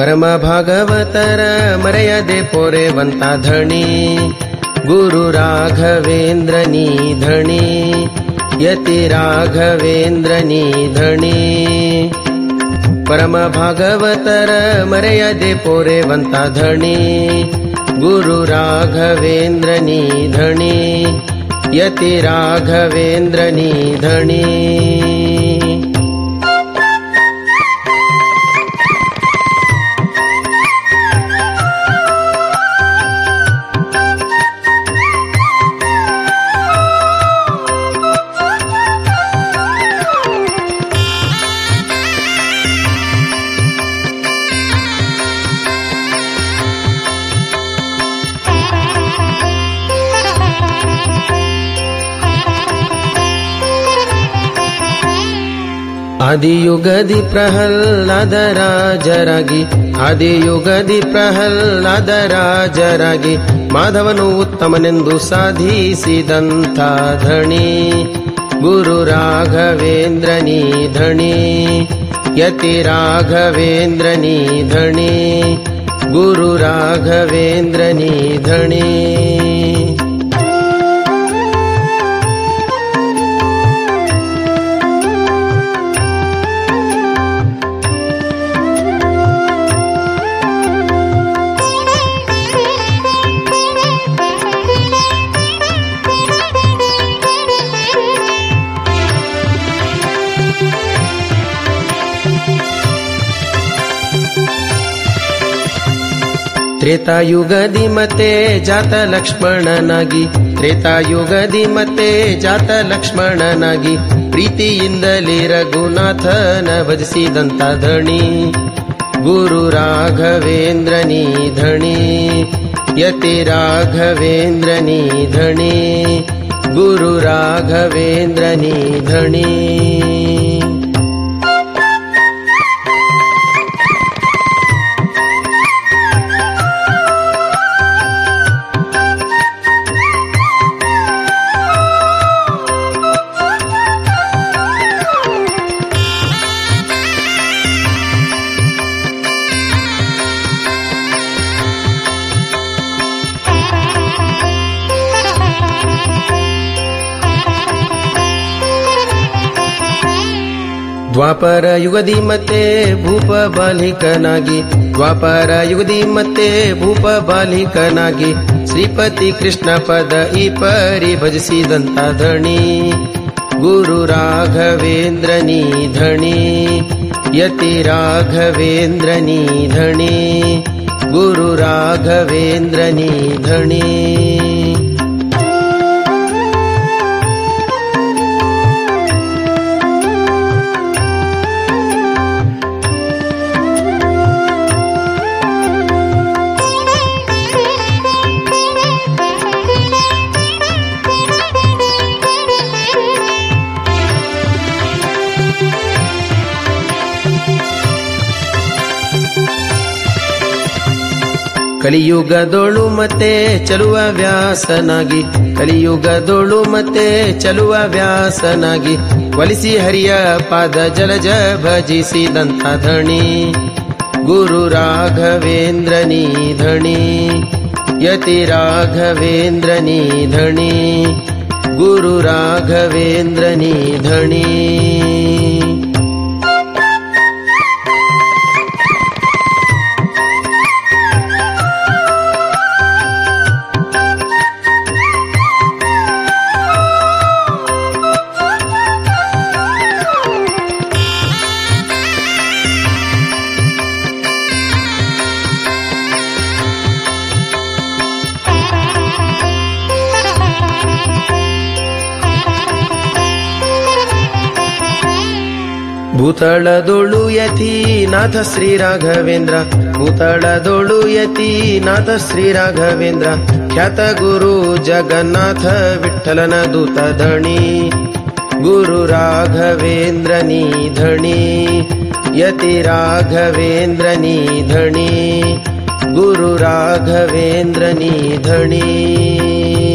ಪರಮ ಭಾಗವತರ ಮರೆಯದೆ ಪೊರೆವಂತ ಧಣಿ ಗುರು ರಾಘವೇಂದ್ರ ನೀ ಧಣಿ ಯತಿ ರಾಘವೇಂದ್ರ ನೀ ಧಣಿ ಪರಮ ಭಾಗವತರ ಮರೆಯದೆ ಪೊರೆವಂತ ಧಣಿ ಗುರು ರಾಘವೇಂದ್ರ ನೀ ಧಣಿ ಯತಿ ರಾಘವೇಂದ್ರ ನೀ ಧಣಿ ಆದಿಯುಗದಿ ಪ್ರಹ್ಲಾದ ರಾಜರಾಗಿ ಆದಿಯುಗದಿ ಪ್ರಹ್ಲಾದ ರಾಜರಾಗಿ ಮಾಧವನು ಉತ್ತಮನೆಂದು ಸಾಧಿಸಿದಂಥ ಧಣಿ ಗುರು ರಾಘವೇಂದ್ರ ನೀ ಧಣಿ ಯತಿ ರಾಘವೇಂದ್ರ ನೀ ಧಣಿ ಗುರು ರಾಘವೇಂದ್ರ ನೀ ಧಣಿ ತ್ರೇತಾಯುಗದಿ ಮತ್ತೆ ಜಾತ ಲಕ್ಷ್ಮಣನಾಗಿ ತ್ರೇತಾಯುಗದಿ ಮತ್ತೆ ಜಾತ ಲಕ್ಷ್ಮಣನಾಗಿ ಪ್ರೀತಿಯಿಂದಲೇ ರಘುನಾಥನ ಭಜಿಸಿದಂತ ಧಣಿ ಗುರು ರಾಘವೇಂದ್ರ ನೀ ಧಣಿ ಯತಿ ರಾಘವೇಂದ್ರ ನೀ ಧಣಿ ಗುರು ರಾಘವೇಂದ್ರ ನೀ ಧಣಿ ದ್ವಾಪರ ಯುಗದಿ ಮತ್ತೆ ಭೂಪ ಬಾಲಿಕನಾಗಿ ದ್ವಾಪರ ಯುಗದಿ ಮತ್ತೆ ಭೂಪ ಬಾಲಿಕನಾಗಿ ಶ್ರೀಪತಿ ಕೃಷ್ಣ ಪದ ಈ ಪರಿ ಭಜಿಸಿದಂತ ಧಣಿ ಗುರು ರಾಘವೇಂದ್ರ ನೀ ಧಣಿ ಯತಿ ರಾಘವೇಂದ್ರ ನೀ ಧಣಿ ಗುರು ರಾಘವೇಂದ್ರ ನೀ ಧಣಿ ಕಲಿಯುಗದೋಳು ಮತ್ತೆ ಚಲುವ ವ್ಯಾಸನಾಗಿ ಕಲಿಯುಗದೋಳು ಮತ್ತೆ ಚಲುವ ವ್ಯಾಸನಾಗಿ ಒಲಿಸಿ ಹರಿಯ ಪಾದ ಜಲಜ ಭಜಿಸಿದಂತ ಧಣಿ ಗುರು ರಾಘವೇಂದ್ರ ನೀ ಧಣಿ ಯತಿ ರಾಘವೇಂದ್ರ ನೀ ಧಣಿ ಗುರು ರಾಘವೇಂದ್ರ ನೀ ಧಣಿ ಭೂತಳದೊಳು ಯತಿ ನಾಥ ಶ್ರೀ ರಾಘವೇಂದ್ರ ಭೂತಳದೊಳು ಯತಿ ನಾಥ ಶ್ರೀ ರಾಘವೇಂದ್ರ ಖ್ಯಾತ ಗುರು ಜಗನ್ನಾಥ ವಿಠಲನ ದೂತ ಧಣಿ ಗುರು ರಾಘವೇಂದ್ರ ನೀ ಧಣಿ ಯತಿ ರಾಘವೇಂದ್ರ ನೀ ಧಣಿ ಗುರು ರಾಘವೇಂದ್ರ ನೀ ಧಣಿ